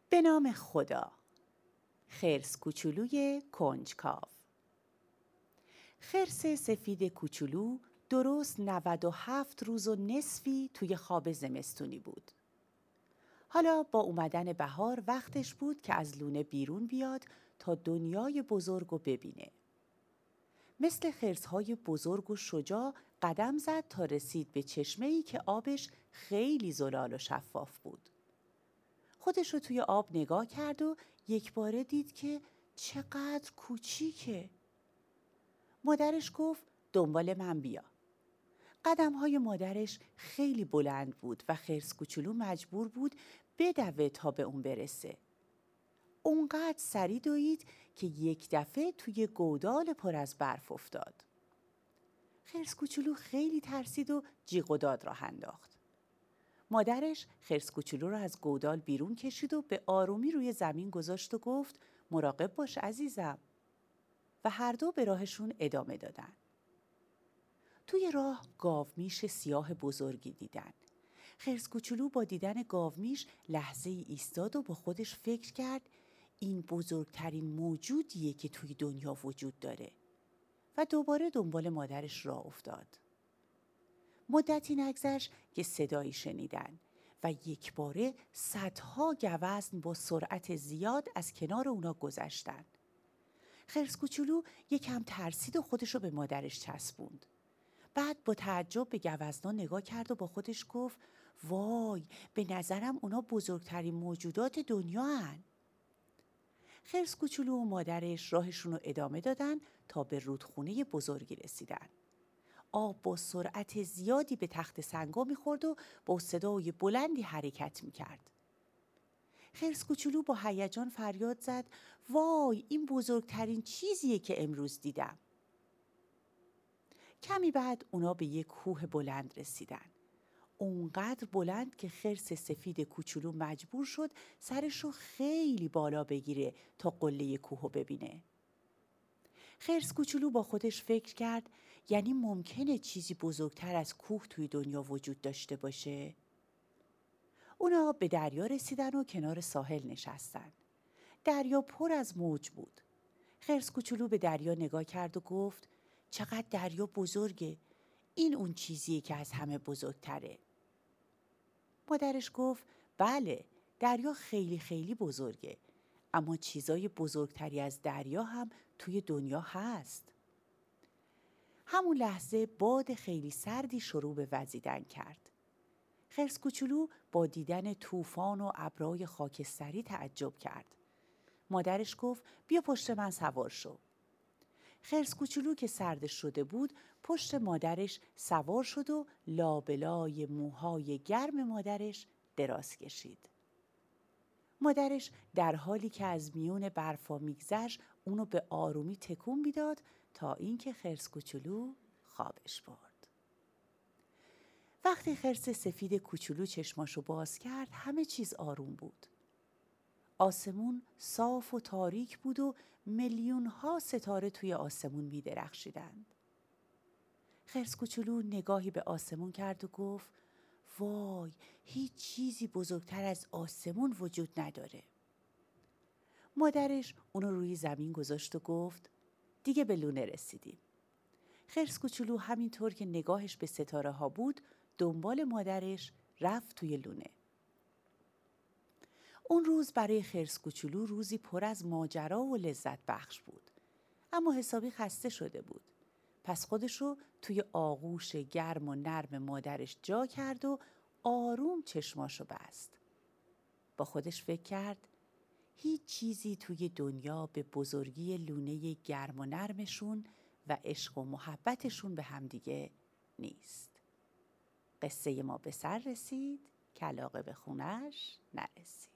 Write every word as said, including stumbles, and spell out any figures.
به نام خدا. خرس کوچولوی کنجکاو. خرس سفید کوچولو درست نود و هفت روز و نصفی توی خواب زمستونی بود. حالا با اومدن بهار وقتش بود که از لونه بیرون بیاد تا دنیای بزرگ رو ببینه. مثل خرس‌های بزرگ و شجاع قدم زد تا رسید به چشمه‌ای که آبش خیلی زلال و شفاف بود. خودش رو توی آب نگاه کرد و یک باره دید که چقدر کوچیکه. مادرش گفت دنبال من بیا. قدم‌های مادرش خیلی بلند بود و خرس کوچولو مجبور بود بدوه تا به اون برسه. اونقدر سریع دوید که یک دفعه توی گودال پر از برف افتاد. خرس کوچولو خیلی ترسید و جیغ و داد راه انداخت. مادرش خرس کوچولو رو از گودال بیرون کشید و به آرومی روی زمین گذاشت و گفت مراقب باش عزیزم. و هر دو به راهشون ادامه دادن. توی راه گاومیش سیاه بزرگی دیدن. خرس کوچولو با دیدن گاومیش لحظه ای ایستاد و با خودش فکر کرد این بزرگترین موجودیه که توی دنیا وجود داره و دوباره دنبال مادرش راه افتاد. مدتی نگذشت که صدایی شنیدن و یک باره صدها گوزن با سرعت زیاد از کنار اونا گذشتن. خرس کوچولو یکم ترسید و خودشو به مادرش چسبوند. بعد با تعجب به گوزنا نگاه کرد و با خودش گفت وای، به نظرم اونا بزرگترین موجودات دنیا هن. خرس کوچولو و مادرش راهشون رو ادامه دادن تا به رودخونه بزرگی رسیدن. آب با سرعت زیادی به تخت سنگا میخورد و با صدای بلندی حرکت میکرد. خرس کوچولو با هیجان فریاد زد وای، این بزرگترین چیزیه که امروز دیدم. کمی بعد اونا به یک کوه بلند رسیدن. اونقدر بلند که خرس سفید کوچولو مجبور شد سرش رو خیلی بالا بگیره تا قله کوهو ببینه. خرس کوچولو با خودش فکر کرد یعنی ممکنه چیزی بزرگتر از کوه توی دنیا وجود داشته باشه؟ اونا به دریا رسیدن و کنار ساحل نشستن. دریا پر از موج بود. خرس کوچولو به دریا نگاه کرد و گفت چقدر دریا بزرگه. این اون چیزیه که از همه بزرگتره. مادرش گفت بله، دریا خیلی خیلی بزرگه. اما چیزای بزرگتری از دریا هم توی دنیا هست. همون لحظه باد خیلی سردی شروع به وزیدن کرد. خرس کوچولو با دیدن طوفان و ابرهای خاکستری تعجب کرد. مادرش گفت بیا پشت من سوار شو. خرس کوچولو که سردش شده بود پشت مادرش سوار شد و لابلای موهای گرم مادرش دراز کشید. مادرش در حالی که از میون برفا میگذشت اونو به آرومی تکون میداد تا اینکه خرس کوچولو خوابش برد. وقتی خرس سفید کوچولو چشماشو باز کرد همه چیز آروم بود. آسمون صاف و تاریک بود و میلیون ها ستاره توی آسمون می درخشیدند. خرس کوچولو نگاهی به آسمون کرد و گفت وای، هیچ چیزی بزرگتر از آسمون وجود نداره. مادرش اونو روی زمین گذاشت و گفت دیگه به لونه رسیدیم. خرس کوچولو همینطور که نگاهش به ستاره ها بود دنبال مادرش رفت توی لونه. اون روز برای خرس کوچولو روزی پر از ماجرا و لذت بخش بود. اما حسابی خسته شده بود. پس خودشو توی آغوش گرم و نرم مادرش جا کرد و آروم چشماشو بست. با خودش فکر کرد هیچ چیزی توی دنیا به بزرگی لونه گرم و نرمشون و عشق و محبتشون به همدیگه نیست. قصه ما به سر رسید، کلاغه به خونش نرسید.